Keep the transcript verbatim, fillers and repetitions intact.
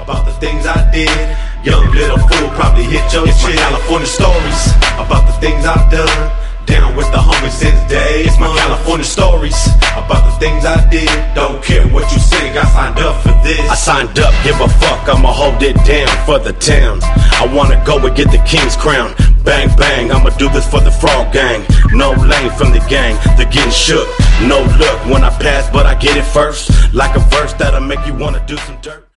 about the things I did. Young little fool probably hit your it's shit. My California stories about the things I've done. Down with the homies since day. It's my California stories about the things I did. Don't care what you sing, I signed up for this. I signed up, give a fuck, I'ma hold it down for the town. I wanna go and get the king's crown. Bang bang, I'ma do this for the Frog Gang. No lane from the gang, they're getting shook. No look when I pass, but I get it first. Like a verse that'll make you wanna do some dirt.